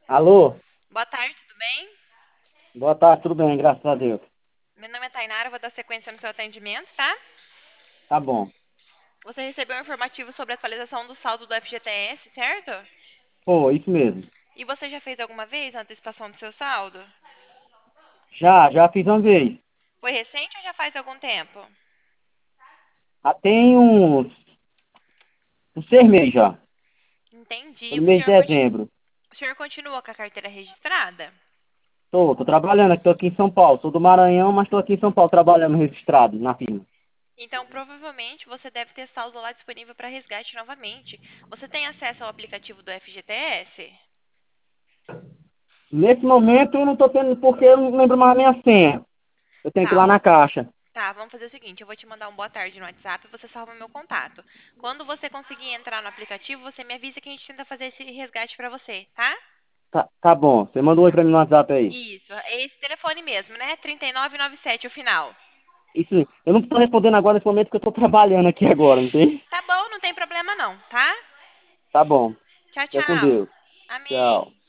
Alô? Boa tarde, tudo bem? Boa tarde, tudo bem, graças a Deus. Meu nome é Tainara, vou dar sequência no seu atendimento, tá? Tá bom. Você recebeu um informativo sobre a atualização do saldo do FGTS, certo? Pô, isso mesmo. E você já fez alguma vez a antecipação do seu saldo? Já fiz uma vez. Foi recente ou já faz algum tempo? Já tem uns 6 meses já. Entendi. Foi no mês de dezembro. O senhor continua com a carteira registrada? Tô trabalhando aqui, tô aqui em São Paulo. Sou do Maranhão, mas tô aqui em São Paulo trabalhando registrado na firma. Então, provavelmente você deve ter saldo lá disponível para resgate novamente. Você tem acesso ao aplicativo do FGTS? Nesse momento eu não tô tendo, porque eu não lembro mais a minha senha. Eu tenho que ir Tá, lá na caixa. tá, vamos fazer o seguinte, eu vou te mandar um boa tarde no WhatsApp e você salva meu contato. Quando você conseguir entrar no aplicativo, você me avisa que a gente tenta fazer esse resgate pra você, tá? Tá bom. Você manda um oi pra mim no WhatsApp aí. Isso, é esse telefone mesmo, né? 3997 o final. Isso, eu não tô respondendo agora nesse momento porque eu tô trabalhando aqui agora, não tem? Tá bom, não tem problema não, tá? Tá bom. Tchau, Fica com tchau. Deus. Amém. Tchau.